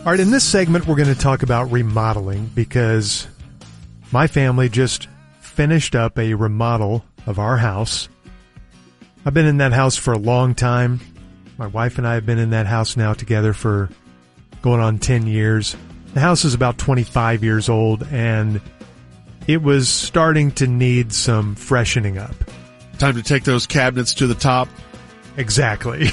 All right, in this segment, we're going to talk about remodeling because my family just finished up a remodel of our house. I've been in that house for a long time. My wife and I have been in that house now together for going on 10 years. The house is about 25 years old, and it was starting to need some freshening up. Time to take those cabinets to the top. Exactly.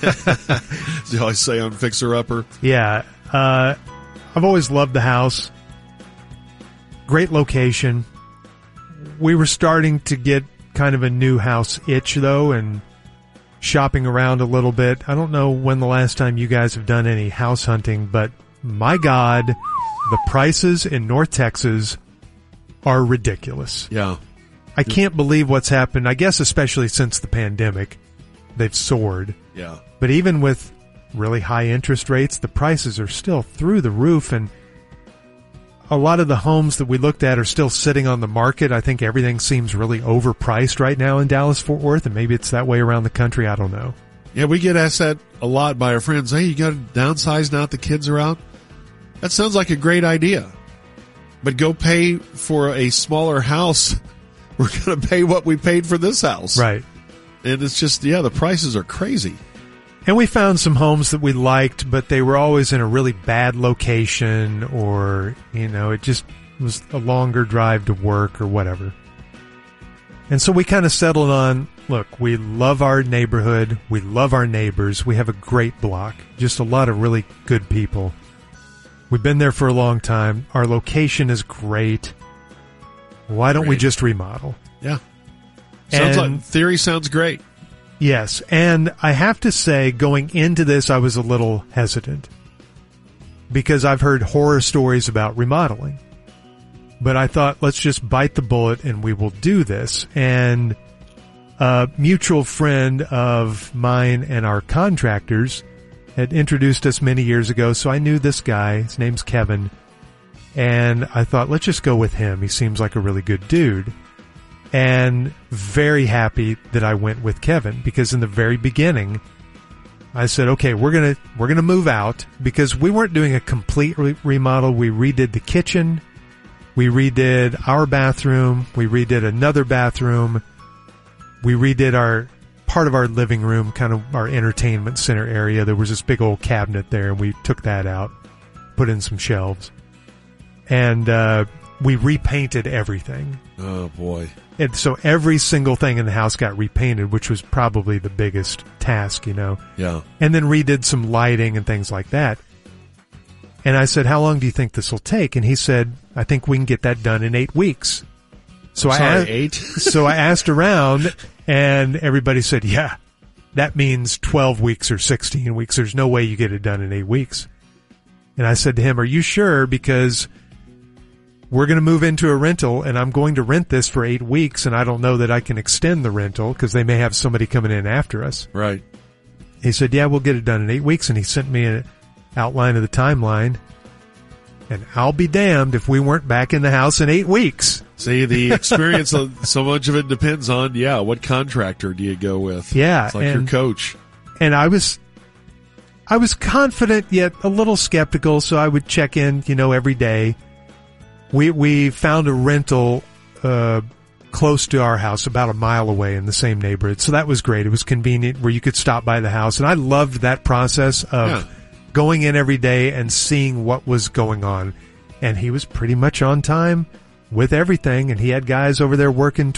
As you always say on Fixer Upper. Yeah. I've always loved the house. Great location. We were starting to get kind of a new house itch, though, and shopping around a little bit. I don't know when the last time you guys have done any house hunting, but my God, the prices in North Texas are ridiculous. Yeah. I can't believe what's happened. I guess especially since the pandemic, they've soared. Yeah. But even with really high interest rates, the prices are still through the roof, and a lot of the homes that we looked at are still sitting on the market. I think everything seems really overpriced right now in Dallas-Fort Worth, and maybe it's that way around the country. I don't know. Yeah, we get asked that a lot by our friends. Hey, you got to downsize now that the kids are out? That sounds like a great idea. But go pay for a smaller house. We're going to pay what we paid for this house. Right. And it's just, yeah, the prices are crazy. And we found some homes that we liked, but they were always in a really bad location, or, it just was a longer drive to work or whatever. And so we kind of settled on, look, we love our neighborhood. We love our neighbors. We have a great block. Just a lot of really good people. We've been there for a long time. Our location is great. Why don't we just remodel? Yeah. Theory sounds great. Yes, and I have to say, going into this, I was a little hesitant because I've heard horror stories about remodeling. But I thought, let's just bite the bullet and we will do this. And a mutual friend of mine and our contractors had introduced us many years ago, so I knew this guy. His name's Kevin. And I thought, let's just go with him. He seems like a really good dude. And very happy that I went with Kevin, because in the very beginning, I said, okay, we're gonna move out, because we weren't doing a complete remodel. We redid the kitchen. We redid our bathroom. We redid another bathroom. We redid part of our living room, kind of our entertainment center area. There was this big old cabinet there, and we took that out, put in some shelves. And we repainted everything. Oh, boy. And so every single thing in the house got repainted, which was probably the biggest task, Yeah. And then redid some lighting and things like that. And I said, how long do you think this will take? And he said, I think we can get that done in 8 weeks. So 8? So I asked around, and everybody said, yeah, that means 12 weeks or 16 weeks. There's no way you get it done in 8 weeks. And I said to him, are you sure? Because we're going to move into a rental, and I'm going to rent this for 8 weeks, and I don't know that I can extend the rental because they may have somebody coming in after us. Right. He said, yeah, we'll get it done in 8 weeks, and he sent me an outline of the timeline, and I'll be damned if we weren't back in the house in 8 weeks. See, the experience, so much of it depends on, what contractor do you go with? Yeah. It's like your coach. And I was confident yet a little skeptical, so I would check in, every day. We found a rental close to our house, about a mile away in the same neighborhood. So that was great. It was convenient where you could stop by the house. And I loved that process of going in every day and seeing what was going on. And he was pretty much on time with everything. And he had guys over there working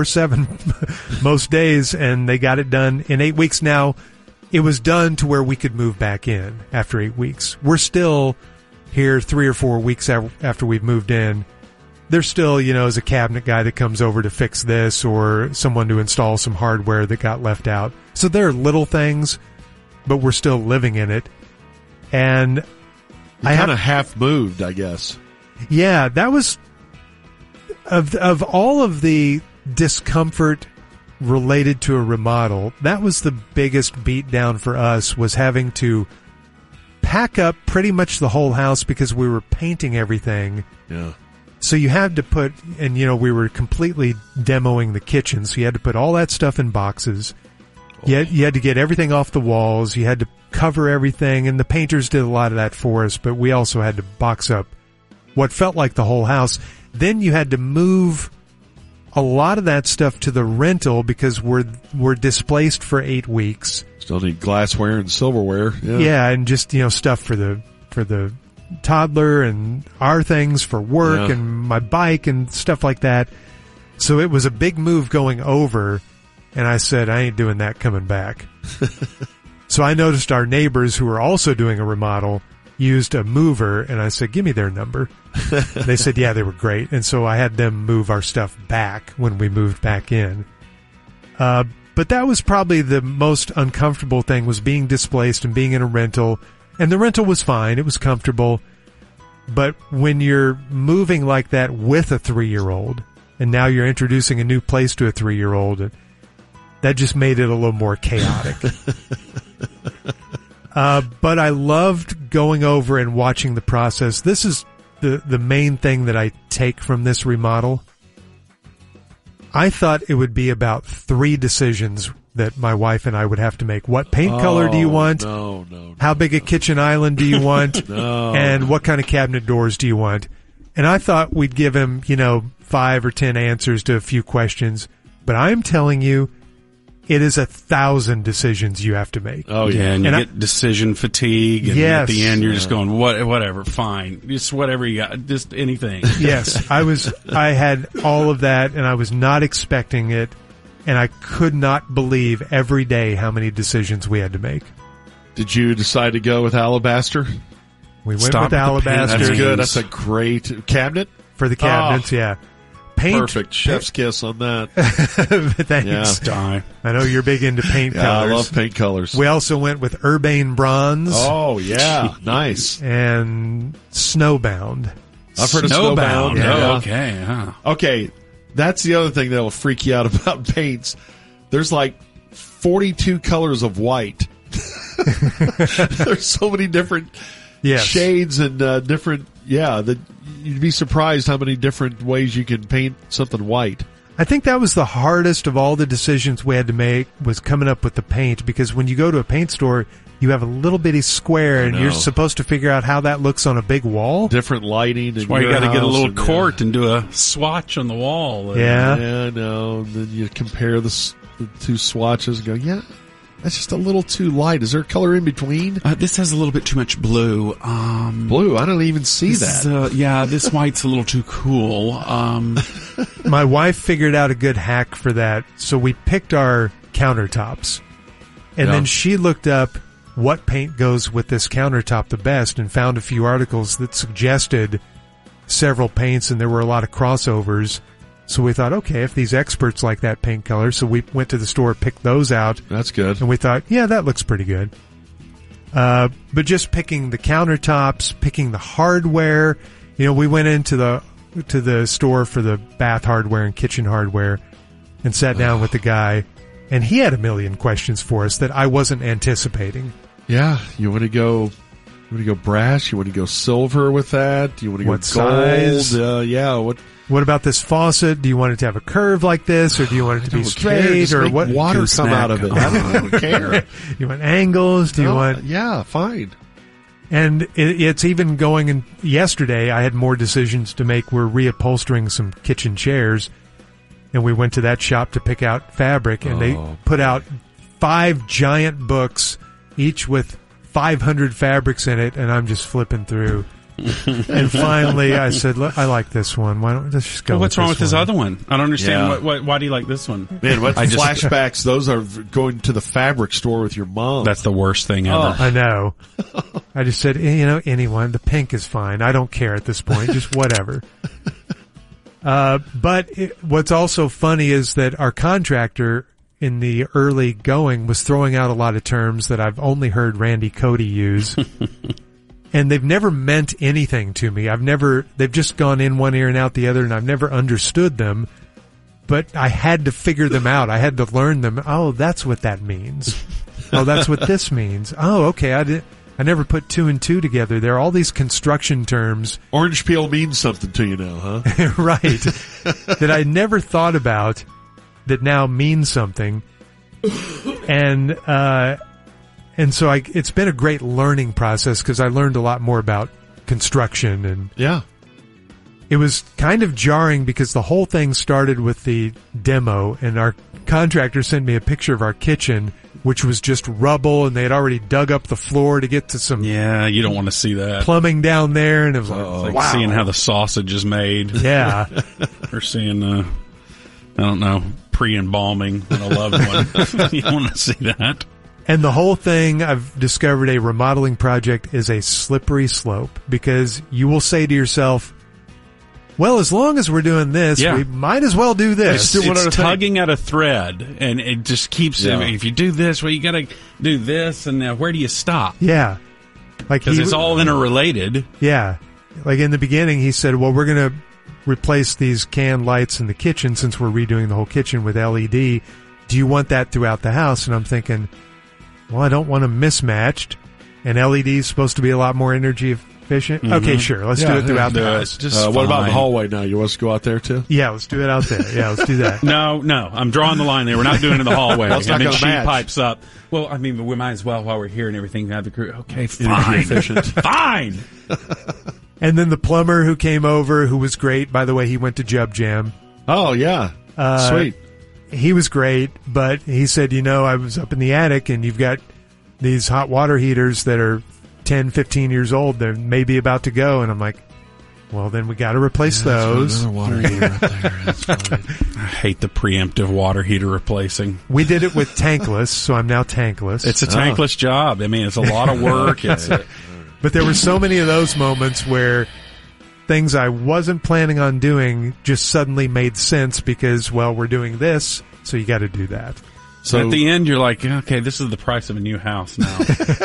24/7 most days, and they got it done in 8 weeks. Now, it was done to where we could move back in after 8 weeks. We're still here 3 or 4 weeks after we've moved in. There's still, as a cabinet guy that comes over to fix this, or someone to install some hardware that got left out. So there are little things, but we're still living in it. And I kind of half moved, I guess. Yeah, that was of all of the discomfort related to a remodel, that was the biggest beatdown for us, was having to pack up pretty much the whole house because we were painting everything. Yeah. So you had to put, and we were completely demoing the kitchen, so you had to put all that stuff in boxes. You had to get everything off the walls. You had to cover everything, and the painters did a lot of that for us, but we also had to box up what felt like the whole house. Then you had to move a lot of that stuff to the rental because we're displaced for 8 weeks. Still need glassware and silverware. Yeah, and just, stuff for the toddler and our things for work and my bike and stuff like that. So it was a big move going over, and I said, I ain't doing that coming back. So I noticed our neighbors who were also doing a remodel used a mover, and I said, give me their number. They said, yeah, they were great. And so I had them move our stuff back when we moved back in. But that was probably the most uncomfortable thing, was being displaced and being in a rental. And the rental was fine. It was comfortable. But when you're moving like that with a 3-year-old, and now you're introducing a new place to a 3-year-old, that just made it a little more chaotic. But I loved going over and watching the process. This is the main thing that I take from this remodel. I thought it would be about 3 decisions that my wife and I would have to make. What paint color do you want? No. How big a kitchen island do you want? And what kind of cabinet doors do you want? And I thought we'd give him, 5 or 10 answers to a few questions. But I'm telling you, it is 1,000 decisions you have to make. Oh, yeah. And you get decision fatigue. And at the end, you're just going, whatever, fine. Just whatever you got. Just anything. Yes. I had all of that, and I was not expecting it. And I could not believe every day how many decisions we had to make. Did you decide to go with Alabaster? We went with Alabaster. That's good. That's a great cabinet. For the cabinets, yeah. Paint. Perfect. Chef's kiss on that. Thanks. Yeah. I know you're big into paint colors. I love paint colors. We also went with Urbane Bronze. Oh, yeah. Nice. And Snowbound. I've heard of Snowbound. Yeah. Oh, okay. Huh. Okay. That's the other thing that will freak you out about paints. There's like 42 colors of white. There's so many different shades and different, that you'd be surprised how many different ways you can paint something white. I think that was the hardest of all the decisions we had to make, was coming up with the paint, because when you go to a paint store, you have a little bitty square and you're supposed to figure out how that looks on a big wall. Different lighting. That's why you got to get a little quart and do a swatch on the wall. Yeah. Yeah, no. Then you compare the 2 swatches and go, that's just a little too light. Is there color in between? This has a little bit too much blue. Blue? I don't even see that. This white's a little too cool. My wife figured out a good hack for that. So we picked our countertops. And then she looked up what paint goes with this countertop the best and found a few articles that suggested several paints, and there were a lot of crossovers. So we thought, okay, if these experts like that paint color, so we went to the store, picked those out. That's good. And we thought, that looks pretty good. But just picking the countertops, picking the hardware, we went into the store for the bath hardware and kitchen hardware and sat down with the guy, and he had a million questions for us that I wasn't anticipating. Yeah, you want to go brass? You want to go silver with that? Do you want to go what size? Gold? What about this faucet? Do you want it to have a curve like this, or do you want it to be straight, or what? Water come out of it. I don't care. You want angles? Do you want? Yeah, fine. And it's even going in. Yesterday, I had more decisions to make. We're reupholstering some kitchen chairs, and we went to that shop to pick out fabric, and they put out 5 giant books, each with 500 fabrics in it, and I'm just flipping through. And finally, I said, I like this one. Why don't we just go? What's wrong with this other one? I don't understand. Yeah. Why do you like this one? Man, what flashbacks? Those are going to the fabric store with your mom. That's the worst thing ever. I know. I just said, anyone. The pink is fine. I don't care at this point. Just whatever. But what's also funny is that our contractor in the early going was throwing out a lot of terms that I've only heard Randy Cody use. And they've never meant anything to me. They've just gone in one ear and out the other, and I've never understood them. But I had to figure them out. I had to learn them. Oh, that's what that means. Oh, that's what this means. Oh, okay. I never put 2 and 2 together. There are all these construction terms. Orange peel means something to you now, huh? Right. That I never thought about that now means something. And And so it's been a great learning process because I learned a lot more about construction, and Yeah. it was kind of jarring because the whole thing started with the demo, and our contractor sent me a picture of our kitchen, which was just rubble, and they had already dug up the floor to get to some Yeah, you don't want to see that. plumbing down there, and it was It's like wow. seeing how the sausage is made. Yeah. Or seeing, I don't know, pre-embalming on a loved one. You don't want to see that. And the whole thing, I've discovered, a remodeling project is a slippery slope, because you will say to yourself, well, as long as we're doing this, Yeah. we might as well do this. It's tugging at a thread, and it just keeps. Yeah. If you do this, well, you got to do this, and now where do you stop? Yeah. Like Because it's all interrelated. Yeah. Like in the beginning, he said, well, we're going to replace these can lights in the kitchen since we're redoing the whole kitchen with LED. Do you want that throughout the house? And I'm thinking, well, I don't want them mismatched. And LED is supposed to be a lot more energy efficient. Mm-hmm. Okay, sure. Let's do it throughout the house. Just what about fine. the hallway now? You want us to go out there too? Yeah, let's do it out there. Yeah, let's do that. No, I'm drawing the line there. We're not doing it in the hallway. That's not and then gonna she match. pipes up. Well, I mean, we might as well while we're here and everything have the crew. Okay, fine. Fine. And then the plumber who came over, who was great, by the way, he went to Jub Jam. Oh, yeah. Sweet. He was great, but he said, I was up in the attic and you've got these hot water heaters that are 10, 15 years old. They're maybe about to go. And I'm like, well, then we got to replace those. Another water heater up there. That's fine. I hate the preemptive water heater replacing. We did it with tankless, so I'm now tankless. It's a tankless job. I mean, it's a lot of work. But there were so many of those moments where things I wasn't planning on doing just suddenly made sense because, well, we're doing this, so you got to do that. So at the end, you're like, okay, this is the price of a new house now.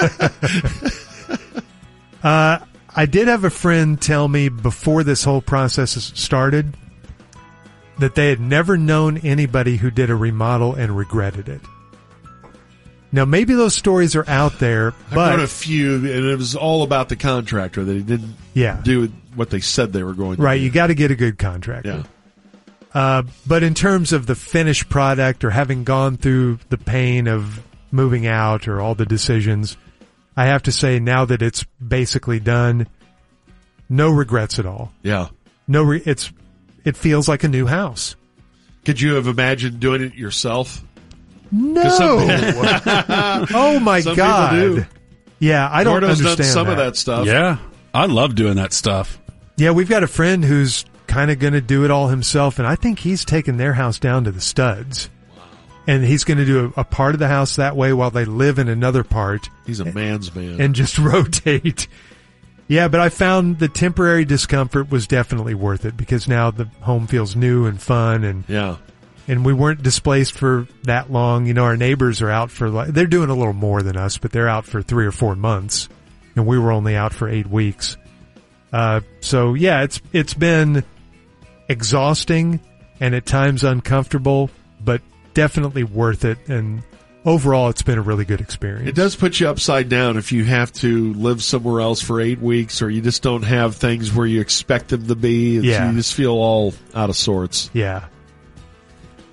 I did have a friend tell me before this whole process started that they had never known anybody who did a remodel and regretted it. Now, maybe those stories are out there, I've known a but few, and it was all about the contractor that he didn't yeah, do what they said they were going to right. do. You got to get a good contractor. Yeah. But in terms of the finished product or having gone through the pain of moving out or all the decisions, I have to say now that it's basically done, no regrets at all. Yeah. It feels like a new house. Could you have imagined doing it yourself? No. Oh my Some God. people do. Yeah, I don't Gordo's understand done some of that stuff. Yeah. I love doing that stuff. Yeah, we've got a friend who's kind of going to do it all himself, and I think he's taken their house down to the studs. And he's going to do a part of the house that way while they live in another part. He's a man's man. And just rotate. Yeah, but I found the temporary discomfort was definitely worth it because now the home feels new and fun, and we weren't displaced for that long. Our neighbors are out for they're doing a little more than us, but they're out for 3 or 4 months, and we were only out for 8 weeks. So yeah, it's been exhausting and at times uncomfortable, but definitely worth it. And overall, it's been a really good experience. It does put you upside down if you have to live somewhere else for 8 weeks, or you just don't have things where you expect them to be. You just feel all out of sorts. Yeah.